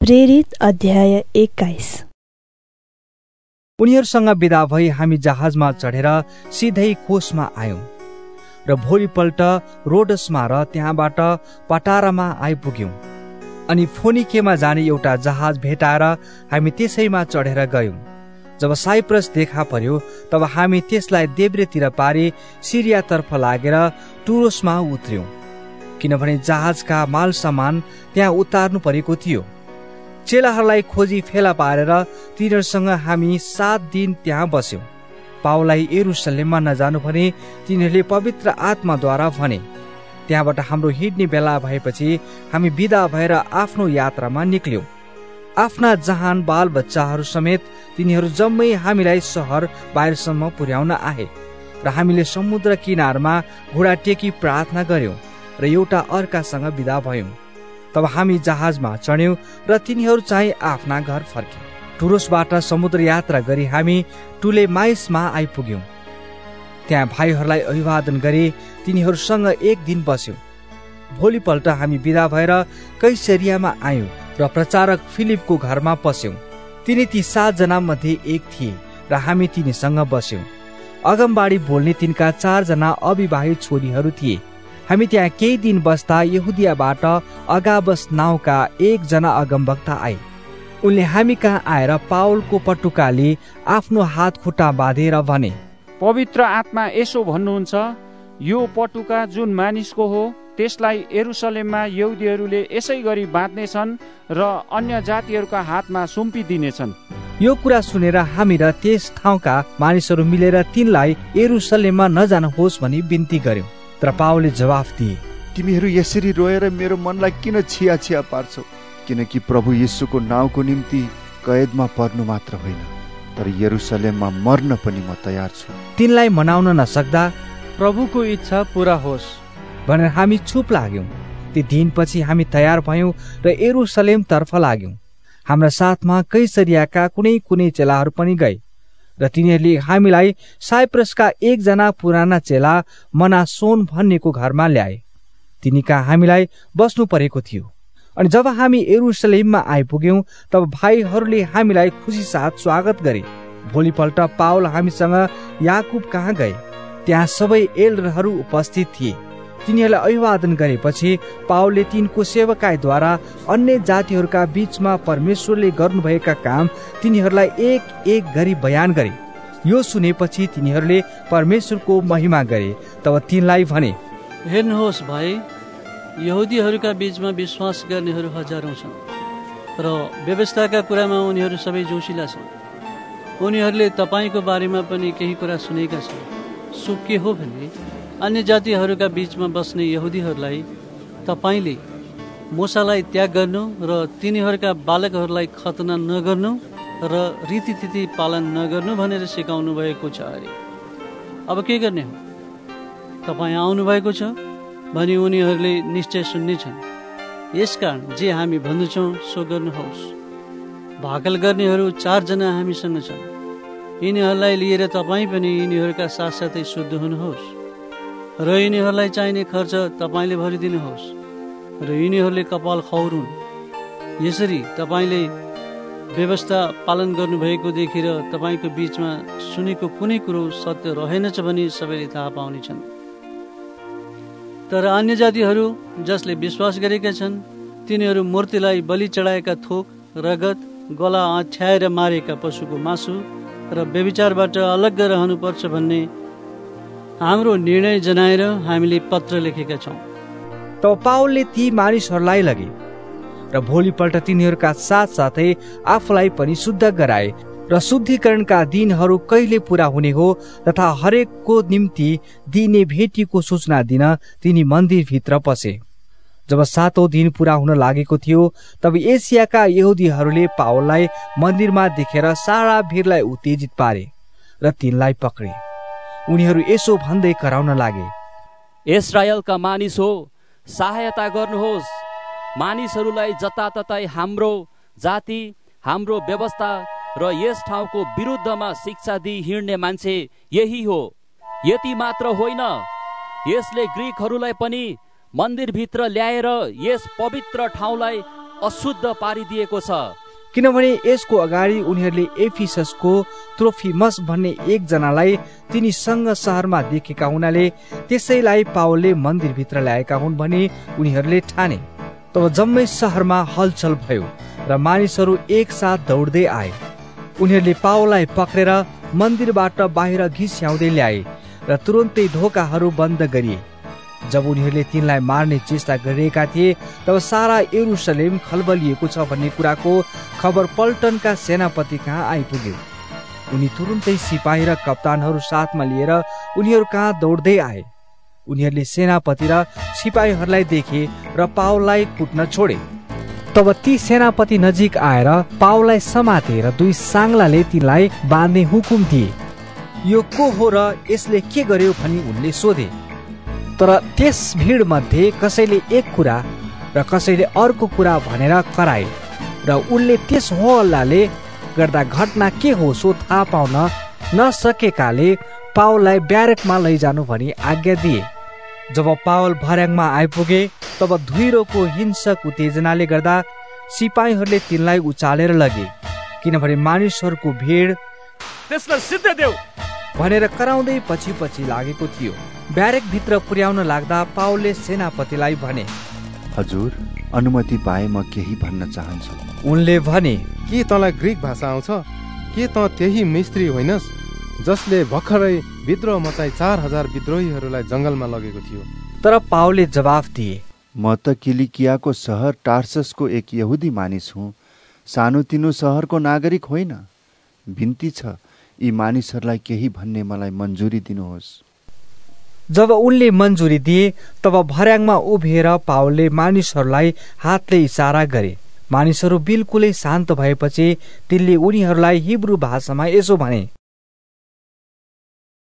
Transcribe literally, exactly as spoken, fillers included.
प्रेरित अध्याय एक्काइस। उनीहरूसँग बिदा भई हामी जहाजमा चढेर सिधै कोसमा आयौं र भोलिपल्ट रोडसमा र त्यहाँबाट पटारामा आइपुग्यौं। अनि फोनिकेमा जाने एउटा जहाज भेटाएर हामी त्यसैमा चढेर गयौं। जब साइप्रस देखा पर्यो तब हामी त्यसलाई देब्रेतिर पारी सिरियातर्फ लागेर टुरोसमा उत्र्यौं, किनभने जहाजका माल सामान त्यहाँ उतार्नु परेको थियो। चेलाहरूलाई खोजी फेला पारेर तिनीहरूसँग हामी सात दिन त्यहाँ बस्यौं। पावललाई यरुशलेममा नजानु भने तिनीहरूले पवित्र आत्माद्वारा भने। त्यहाँबाट हाम्रो हिँड्ने बेला भएपछि हामी बिदा भएर आफ्नो यात्रामा निक्ल्यौं। आफ्ना जहान बाल बच्चाहरू समेत तिनीहरू जम्मै हामीलाई सहर बाहिरसम्म पुर्याउन आए र हामीले समुद्र किनारमा घुँडा टेकी प्रार्थना गर्यौं र एउटा अर्कासँग बिदा भयौं। तब हामी जहाजमा चढ्यौं र तिनीहरू चाहिँ आफ्ना घर फर्के। टुरोसबाट समुद्र यात्रा गरी हामी टुलेमाइसमा आइपुग्यौं। त्यहाँ भाइहरूलाई अभिवादन गरी तिनीहरूसँग एक दिन बस्यौं। भोलिपल्ट हामी बिदा भएर कैसरियामा आयौं र प्रचारक फिलिपको घरमा पस्यौं। तिनी ती सातजना मध्ये एक थिए र हामी तिनीसँग बस्यौं। अगमबाडी बोल्ने तिनका चारजना अविवाहित छोरीहरू थिए। हामी त्यहाँ केही दिन बस्दा यहुदियाबाट अगाबस नाउँका एकजना अगमवक्ता आए। उनले हामी कहाँ आएर पावलको पटुकाले आफ्नो हात खुट्टा बाँधेर भने, पवित्र आत्मा यसो भन्नुहुन्छ, यो पटुका जुन मानिसको हो त्यसलाई यरुशलेममा यहुदीहरूले यसै गरी बाँध्नेछन् र अन्य जातिहरूका हातमा सुम्पिदिनेछन्। यो कुरा सुनेर हामी र त्यस ठाउँका मानिसहरू मिलेर तिनलाई यरुशलेममा नजानुहोस् भनी बिन्ती गर्यौं। तर पावलले जवाफ दिए, तिमीहरू यसरी रोएर मेरो मनलाई किन छिया छिया पार्छौ? किनकि प्रभु येशूको नाउँको निम्ति कैदमा पर्नु मात्र होइन, तर यरुशलेममा मर्न पनि म तयार छु। तिनलाई मनाउन नसक्दा प्रभुको इच्छा पूरा होस् भनेर हामी चुप लाग्यौं। ती दिनपछि हामी तयार भयौं र यरुशलेम तर्फ लाग्यौं। हाम्रा साथमा कैसरियाका कुनै कुनै चेलाहरू पनि गए र तिनीहरूले हामीलाई साइप्रसका एकजना पुराना चेला मनासोन भन्नेको घरमा ल्याए। तिनी कहाँ हामीलाई बस्नु परेको थियो। अनि जब हामी यरुशलेममा आइपुग्यौं तब भाइहरूले हामीलाई खुसी साथ स्वागत गरे। भोलिपल्ट पावल हामीसँग याकुब कहाँ गए। त्यहाँ सबै एल्डरहरू उपस्थित थिए। तिनीहरूलाई अभिवादन गरेपछि पावलले तिनको सेवकाईद्वारा अन्य जातिहरूका बीचमा परमेश्वरले गर्नुभएका काम तिनीहरूलाई एक एक गरी बयान गरे। यो सुनेपछि तिनीहरूले परमेश्वरको महिमा गरे। तब तिनलाई भने, हेर्नुहोस् भाइ, यहुदीहरूका बीचमा विश्वास गर्नेहरू हजारौं छन् र व्यवस्थाका कुरामा उनीहरू सबै जोसिला छन्। उनीहरूले तपाईँको बारेमा पनि केही कुरा सुनेका छन्। सो के हो भने अन्य जातिहरूका बीचमा बस्ने यहुदीहरूलाई तपाईँले मूसालाई त्याग गर्नु र तिनीहरूका बालकहरूलाई खतना नगर्नु र रीतिथिति पालन नगर्नु भनेर सिकाउनु भएको छ अरे। अब के गर्ने हो? तपाईँ आउनु भएको छ भने उनीहरूले निश्चय सुन्नेछन्। यसकारण जे हामी भन्दछौँ सो गर्नुहोस्। भाकल गर्नेहरू चारजना हामीसँग छन्। यिनीहरूलाई लिएर तपाईँ पनि यिनीहरूका साथसाथै शुद्ध हुनुहोस् र यिनीहरूलाई चाहिने खर्च तपाईँले भरिदिनुहोस् र यिनीहरूले कपाल खौरुन्। यसरी तपाईँले व्यवस्था पालन गर्नुभएको देखेर तपाईँको बीचमा सुनेको कुनै कुरो सत्य रहेनछ भने सबैले थाहा पाउनेछन्। तर अन्य जातिहरू जसले विश्वास गरेका छन् तिनीहरू मूर्तिलाई बलि चढाएका थोक, रगत, गला आँठ्याएर मारेका पशुको मासु र व्यभिचारबाट अलग्ग रहनुपर्छ भन्ने हाम्रो निर्णय जनाएर हामीले पत्र लेखेका छौँ। तब पावलले ती मानिसहरूलाई लगे र भोलिपल्ट तिनीहरूका साथसाथै आफूलाई पनि शुद्ध गराए र शुद्धिकरणका दिनहरू कहिले पूरा हुने हो तथा हरेकको निम्ति दिने भेटीको सूचना दिन तिनी मन्दिरभित्र पसे। जब सातौं दिन पूरा हुन लागेको थियो तब एसियाका यहुदीहरूले पावललाई मन्दिरमा देखेर सारा भिडलाई उत्तेजित पारे र तिनलाई पक्रे। उनीहरू यसो भन्दै कराउन लागे, इस्राएलका मानिस हो, सहायता गर्नुहोस्। मानिसहरूलाई जताततै हाम्रो जाति, हाम्रो व्यवस्था र यस ठाउँको विरुद्धमा शिक्षा दिई हिँड्ने मान्छे यही हो। यति मात्र होइन, यसले ग्रीकहरूलाई पनि मन्दिरभित्र ल्याएर यस पवित्र ठाउँलाई अशुद्ध पारिदिएको छ। किनभने यसको अगाडि उनीहरूले एफिससको त्रोफिमस भन्ने एकजनालाई तिनीसँग सहरमा देखेका हुनाले त्यसैलाई पावलले मन्दिरभित्र ल्याएका हुन् भनी उनीहरूले ठाने। तब जम्मै सहरमा हलचल भयो र मानिसहरू एकसाथ दौड्दै आए। उनीहरूले पावललाई पक्रेर मन्दिरबाट बाहिर घिस्याउँदै ल्याए र तुरुन्तै ढोकाहरू बन्द गरिए। जब उनीहरूले तिनलाई मार्ने चेष्टा गरिरहेका थिए तब सारा यरुशलेम खलबलिएको छ भन्ने कुराको खबर पल्टनका सेनापति कहाँ आइपुग्यो। उनी तुरुन्तै सिपाही र कप्तानहरू साथमा लिएर उनीहरू कहाँ दौड्दै आए। उनीहरूले सेनापति र सिपाहीहरूलाई देखे र पावललाई कुट्न छोडे। तब ती सेनापति नजिक आएर पावललाई समाते र दुई साङ्लाले तिनलाई बाँध्ने हुकुम दिए। यो को हो र यसले के गर्यो भनी उनले सोधे। तर त्यस भिड मध्ये कसैले एक कुरा र कसैले अर्को कुरा भनेर कराए र उनले त्यस हो हल्लाले गर्दा घटना के हो सो थाहा पाउन नसकेकाले पावललाई ब्यारेकमा लैजानु भनी आज्ञा दिए। जब पावल भर्याङमा आइपुगे तब धुइरोको हिंसक उत्तेजनाले गर्दा सिपाहीहरूले तिनलाई उचालेर लगे, किनभने मानिसहरूको भिड त्यसलाई सिद्धे देऊ भनेर कराउँदै पछि पछि लागेको थियो। ब्यारेक भित्र पुर्याउन लाग्दा पावलले सेनापतिलाई भने, हजुर, अनुमति पाए म केही भन्न चाहन्छु। उनले भने, के तँलाई ग्रीक भाषा आउँछ? के त त्यही मिस्त्री होइनस् जसले भर्खरै विद्रोह मचाई चार हजार विद्रोहीहरूलाई जंगलमा लगेको थियो? तर पावलले जवाफ दिए, म त किलिकियाको सहर टार्ससको एक यहुदी मानिस हुँ, सानोतिनो सहरको नागरिक होइन। बिन्ती छ, यी मानिसहरूलाई केही भन्ने मलाई मन्जुरी दिनुहोस्। जब उनले मन्जुरी दिए तब भर्याङमा उभिएर पावलले मानिसहरूलाई हातले इसारा गरे। मानिसहरू बिल्कुलै शान्त भएपछि तिनले उनीहरूलाई हिब्रू भाषामा यसो भने,